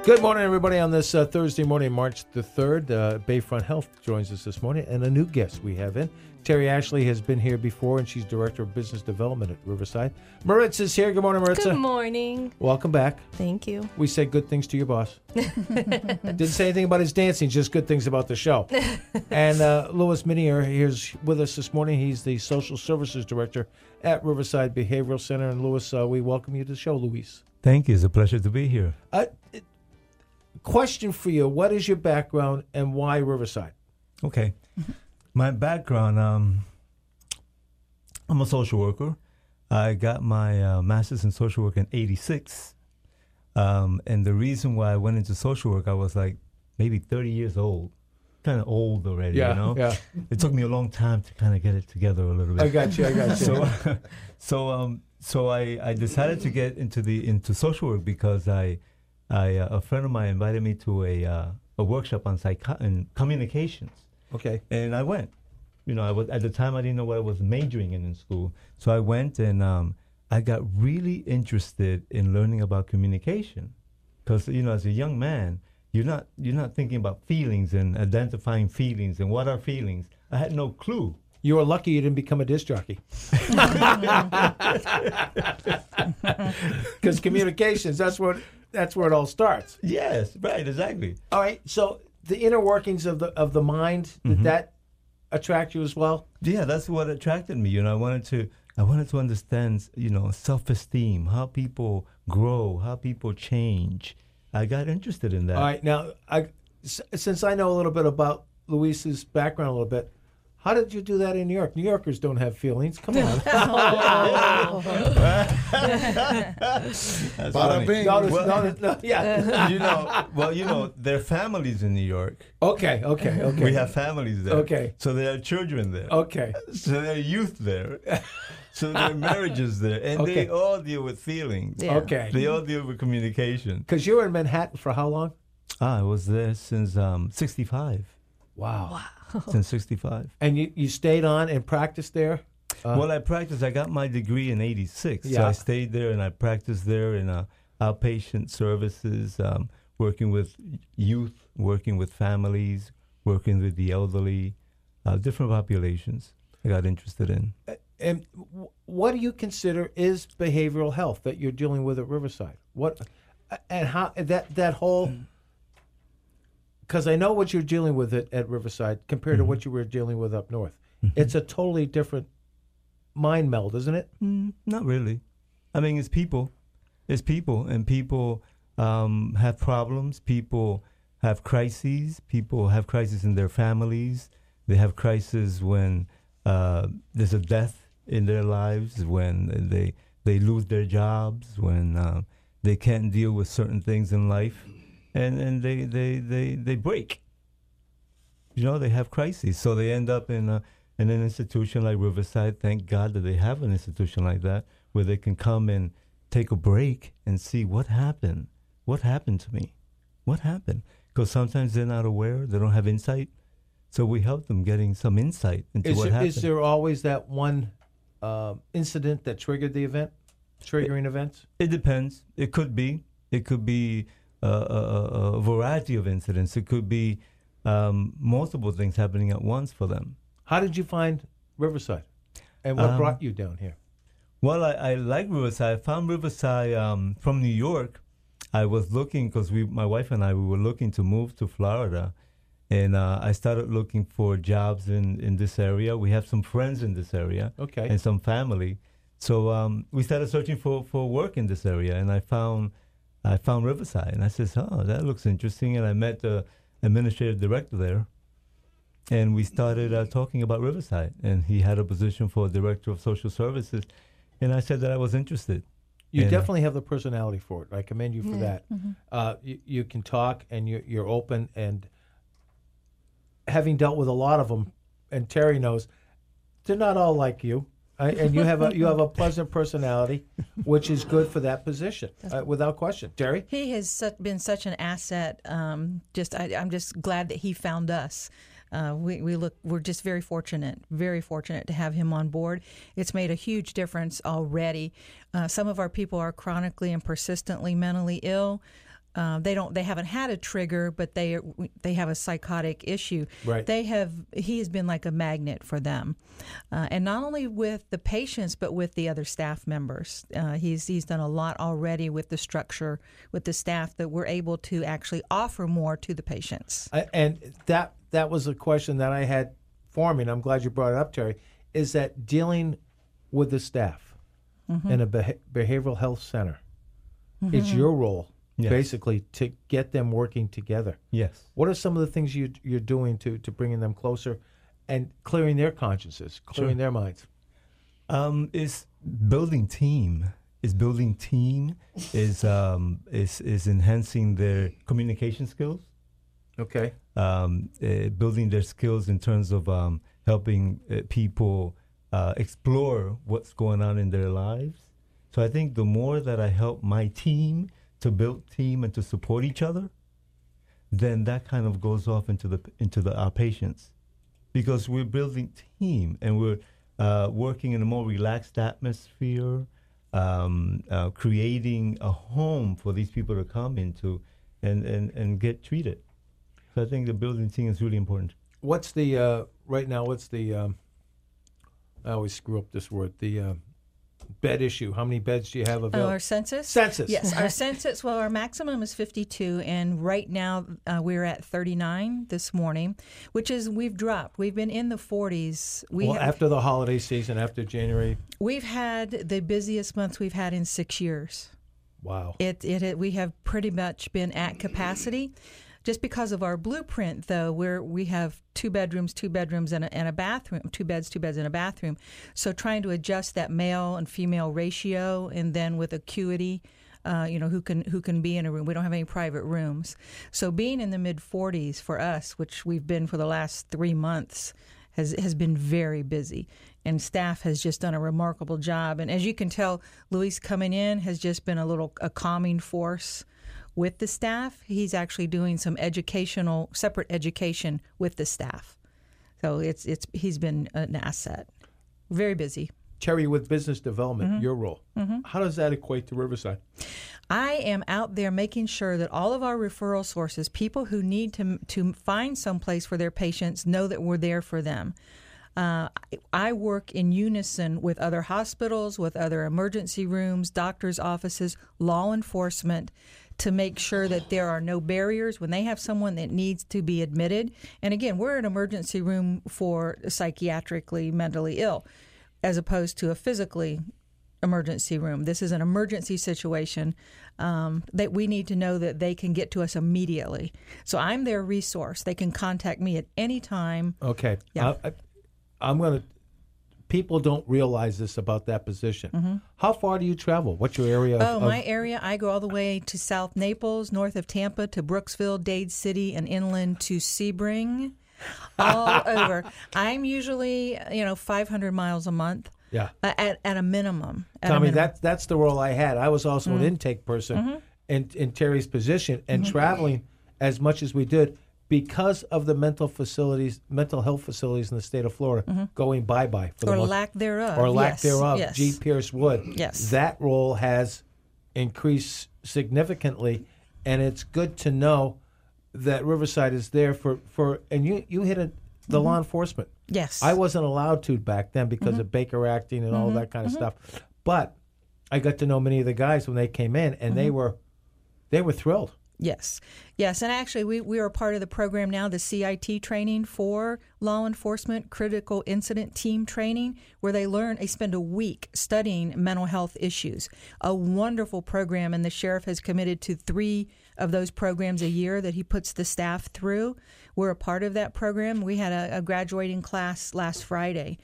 Good morning, everybody, on this Thursday morning, March the 3rd. Bayfront Health joins us this morning, and a new guest we have in. Terry Ashley has been here before, and she's Director of Business Development at Riverside. Maritza is here. Good morning, Maritza. Good morning. Welcome back. Thank you. We said good things to your boss. Didn't say anything about his dancing, just good things about the show. And Louis Minier is with us this morning. He's the Social Services Director at Riverside Behavioral Center. And Louis, we welcome you to the show, Luis. Thank you. It's a pleasure to be here. Question for you. What is your background and why Riverside? Okay. My background, I'm a social worker. I got my master's in social work in 86. And the reason why I went into social work, I was like maybe 30 years old. Kind of old already, you know? Yeah. It took me a long time to kind of get it together a little bit. I got you. So I decided to get into social work because a friend of mine invited me to a workshop on communications. Okay. And I went. You know, at the time I didn't know what I was majoring in school. So I went and I got really interested in learning about communication. Because, you know, as a young man, you're not thinking about feelings and identifying feelings and what are feelings. I had no clue. You were lucky you didn't become a disc jockey. Because communications, that's where it all starts. Yes, right, exactly. All right, so the inner workings of the mind, did that attract you as well? Yeah, that's what attracted me. You know, I wanted to understand, you know, self-esteem, how people grow, how people change. I got interested in that. All right, now, since I know a little bit about Luis's background a little bit, how did you do that in New York? New Yorkers don't have feelings. Come on. That's funny. No, yeah. You know, there are families in New York. Okay. We have families there. Okay. So there are children there. Okay. So there are youth there. So there are marriages there. And they all deal with feelings. Yeah. Okay. They all deal with communication. Because you were in Manhattan for how long? I was there since 65. Wow. Since 65. And you stayed on and practiced there? Well, I practiced. I got my degree in 86. Yeah. So I stayed there and I practiced there in outpatient services, working with youth, working with families, working with the elderly, different populations I got interested in. And what do you consider is behavioral health that you're dealing with at Riverside? What and how that whole... Because I know what you're dealing with at Riverside compared to what you were dealing with up north. It's a totally different mind meld, isn't it? Not really. I mean, it's people. It's people. And people have problems. People have crises. People have crises in their families. They have crises when there's a death in their lives, when they lose their jobs, when they can't deal with certain things in life. And they break. You know, they have crises. So they end up in an institution like Riverside. Thank God that they have an institution like that where they can come and take a break and see what happened. What happened to me? What happened? Because sometimes they're not aware. They don't have insight. So we help them getting some insight into what happened. Is there always that one incident that triggered the event? Triggering events? It depends. It could be. It could be a variety of incidents. It could be multiple things happening at once for them. How did you find Riverside? And what brought you down here? Well, I like Riverside. I found Riverside from New York. I was looking, because my wife and I, we were looking to move to Florida. And I started looking for jobs in this area. We have some friends in this area. Okay. And some family. So we started searching for work in this area. And I found Riverside, and I said, "Oh, that looks interesting." And I met the administrative director there, and we started talking about Riverside. And he had a position for director of social services, and I said that I was interested. You definitely have the personality for it. I commend you for that. You can talk, and you're open, and having dealt with a lot of them, and Terry knows, they're not all like you. And you have a pleasant personality, which is good for that position, without question. Terry? He has been such an asset. I'm just glad that he found us. We're just very fortunate to have him on board. It's made a huge difference already. Some of our people are chronically and persistently mentally ill. they haven't had a trigger, but they have a psychotic issue. Right. He has been like a magnet for them, and not only with the patients but with the other staff members. He's done a lot already with the structure, with the staff, that we're able to actually offer more to the patients. And that was a question that I had for me, and I'm glad you brought it up, Terry, is that dealing with the staff in a behavioral health center, it's your role. Yes. Basically, to get them working together. Yes. What are some of the things you're doing to bringing them closer and clearing their consciences, clearing their minds? Is building team. Is enhancing their communication skills. Okay. Building their skills in terms of helping people explore what's going on in their lives. So I think the more that I help my team to build team and to support each other, then that kind of goes off into our patients, because we're building team and we're working in a more relaxed atmosphere, creating a home for these people to come into and get treated. So I think the building team is really important. What's the right now? What's the I always screw up this word. The bed issue. How many beds do you have available? Our census? Census. Yes, our census, well, our maximum is 52, and right now we're at 39 this morning, which is, we've dropped. We've been in the 40s. After the holiday season, after January. We've had the busiest months we've had in 6 years. Wow. We have pretty much been at capacity. Just because of our blueprint, though, we have 2 bedrooms, and a bathroom, 2 beds, 2 beds, and a bathroom. So trying to adjust that male and female ratio, and then with acuity, who can be in a room. We don't have any private rooms. So being in the mid-40s for us, which we've been for the last 3 months, has been very busy. And staff has just done a remarkable job. And as you can tell, Luis coming in has just been a calming force with the staff. He's actually doing some separate education with the staff. So he's been an asset. Very busy. Terry, with business development, your role, how does that equate to Riverside? I am out there making sure that all of our referral sources, people who need to find some place for their patients, know that we're there for them. I work in unison with other hospitals, with other emergency rooms, doctors' offices, law enforcement, to make sure that there are no barriers when they have someone that needs to be admitted. And again, we're an emergency room for psychiatrically mentally ill, as opposed to a physically emergency room. This is an emergency situation that we need to know that they can get to us immediately. So I'm their resource. They can contact me at any time. Okay. Yeah. I'm going to... People don't realize this about that position. How far do you travel? What's your area? My area, I go all the way to South Naples, north of Tampa to Brooksville, Dade City, and inland to Sebring, all over. I'm usually, 500 miles a month. Yeah. At a minimum. Tommy, that's the role I had. I was also an intake person in Terry's position, and traveling as much as we did, because of the mental health facilities in the state of Florida going bye-bye. Lack thereof. Or lack thereof. Yes. G. Pierce Wood. Yes. That role has increased significantly, and it's good to know that Riverside is there for and you hit the law enforcement. Yes. I wasn't allowed to back then because of Baker acting and all that kind of stuff. But I got to know many of the guys when they came in, and they were thrilled. Yes. And actually we are part of the program now, the CIT training for law enforcement, critical incident team training, where they spend a week studying mental health issues. A wonderful program, and the sheriff has committed to 3 of those programs a year that he puts the staff through. We're a part of that program. We had a graduating class last Friday.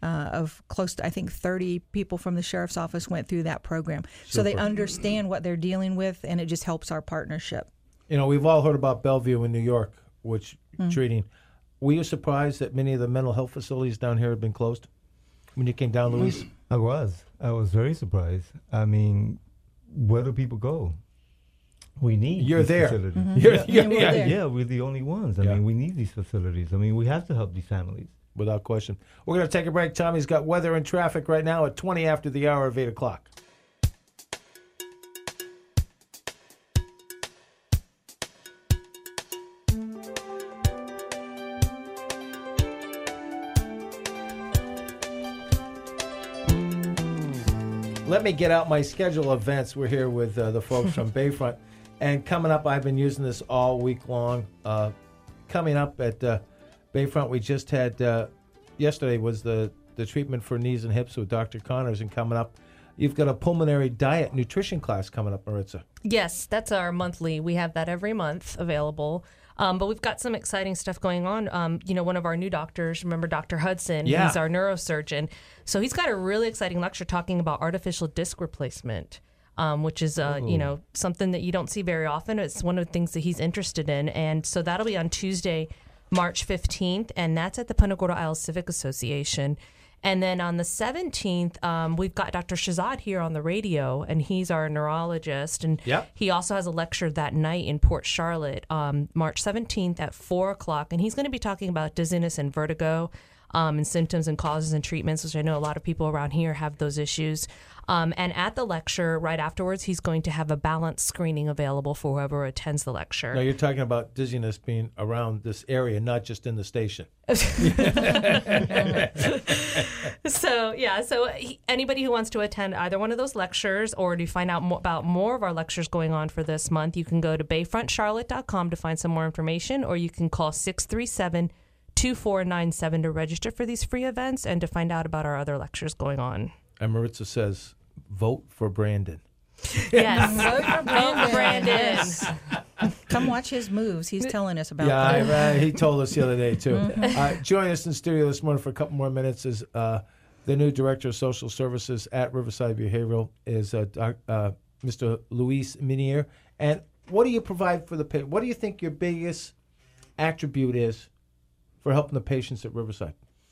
Of close to, I think, 30 people from the sheriff's office went through that program. Super. So they understand what they're dealing with, and it just helps our partnership. We've all heard about Bellevue in New York, which treating. Were you surprised that many of the mental health facilities down here had been closed when you came down, Luis? I was very surprised. I mean, where do people go? We need You're these there. facilities. Yeah, we're the only ones. I mean, we need these facilities. I mean, we have to help these families. Without question. We're going to take a break. Tommy's got weather and traffic right now at 20 after the hour of 8 o'clock. let me get out my schedule of events. We're here with the folks from Bayfront. And coming up, I've been using this all week long. Coming up at Bayfront, we just had, yesterday was the treatment for knees and hips with Dr. Connors. And coming up, you've got a pulmonary diet nutrition class coming up, Maritza. Yes, that's our monthly. We have that every month available. But we've got some exciting stuff going on. One of our new doctors, remember Dr. Hudson? Yeah. He's our neurosurgeon. So he's got a really exciting lecture talking about artificial disc replacement, which is, something that you don't see very often. It's one of the things that he's interested in. And so that'll be on Tuesday, March 15th, and that's at the Punta Gorda Isles Civic Association. And then on the 17th, we've got Dr. Shahzad here on the radio, and he's our neurologist. And he also has a lecture that night in Port Charlotte, March 17th at 4 o'clock. And he's going to be talking about dizziness and vertigo and symptoms and causes and treatments, which I know a lot of people around here have those issues. And at the lecture, right afterwards, he's going to have a balance screening available for whoever attends the lecture. Now, you're talking about dizziness being around this area, not just in the station. So anybody who wants to attend either one of those lectures or to find out about more of our lectures going on for this month, you can go to bayfrontcharlotte.com to find some more information, or you can call 637-2497 to register for these free events and to find out about our other lectures going on. And Maritza says, vote for Brandon. Yes. Vote for Brandon. Yes. Come watch his moves. He's telling us about that. Yeah, he told us the other day, too. Joining us in studio this morning for a couple more minutes is the new Director of Social Services at Riverside Behavioral, is Mr. Luis Minier. And what do you provide for the patient? What do you think your biggest attribute is for helping the patients at Riverside?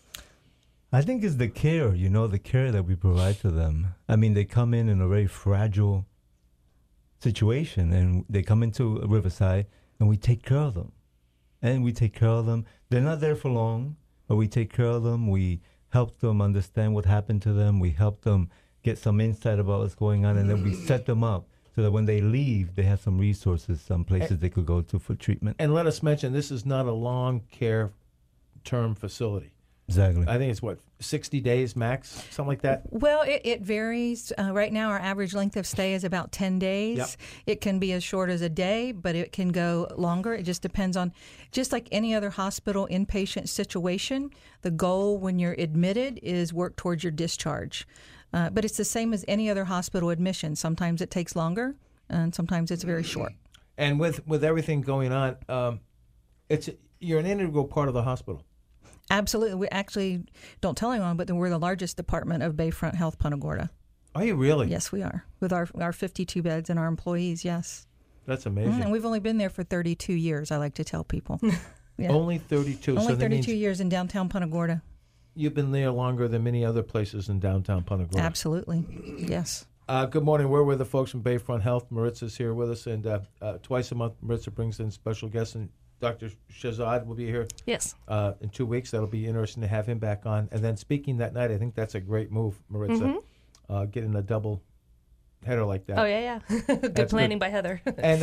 I think it's the care, the care that we provide to them. I mean, they come in a very fragile situation, and they come into Riverside, and we take care of them. And we take care of them. They're not there for long, but we take care of them. We help them understand what happened to them. We help them get some insight about what's going on, and then we set them up so that when they leave, they have some resources, some places they could go to for treatment. And let us mention, this is not a long care term facility. Exactly. I think it's 60 days max, something like that? Well, it varies. Right now, our average length of stay is about 10 days. Yep. It can be as short as a day, but it can go longer. It just depends on, just like any other hospital inpatient situation, the goal when you're admitted is work towards your discharge. But it's the same as any other hospital admission. Sometimes it takes longer, and sometimes it's very short. And with everything going on, you're an integral part of the hospital. Absolutely. We actually don't tell anyone, but we're the largest department of Bayfront Health Punta Gorda. Are you really? Yes, we are. With our 52 beds and our employees, yes. That's amazing. And we've only been there for 32 years, I like to tell people. Yeah. Only 32. Only so 32 years in downtown Punta Gorda. You've been there longer than many other places in downtown Punta Gorda. Absolutely. Yes. Good morning. We're with the folks from Bayfront Health. Maritza's here with us, and twice a month Maritza brings in special guests, and Dr. Shahzad will be here in 2 weeks. That'll be interesting to have him back on. And then speaking that night, I think that's a great move, Maritza, getting a double header like that. Oh, yeah. Good planning by Heather. And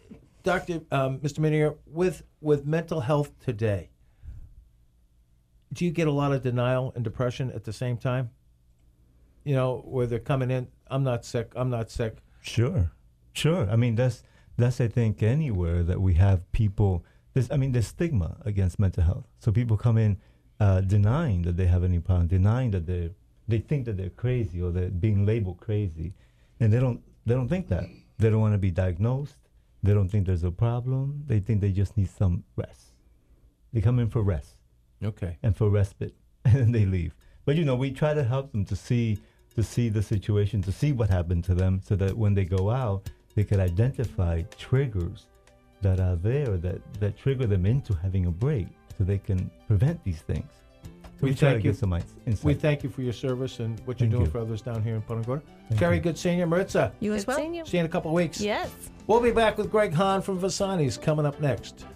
Mr. Minier, with mental health today, do you get a lot of denial and depression at the same time? Where they're coming in, I'm not sick. Sure. I mean, that's I think anywhere that we have people. There's stigma against mental health. So people come in denying that they have any problem, denying that they think that they're crazy or they're being labeled crazy, and they don't think that. They don't want to be diagnosed. They don't think there's a problem. They think they just need some rest. They come in for rest. Okay. And for respite, and they leave. But we try to help them to see the situation, to see what happened to them, so that when they go out, they could identify triggers that are there that trigger them into having a break, so they can prevent these things. So we try to get some insight. We thank you for your service and what you're doing for others down here in Punta Gorda. Very good seeing you, Maritza. You as well. Seeing you. See you in a couple of weeks. Yes. We'll be back with Greg Hahn from Vasani's coming up next.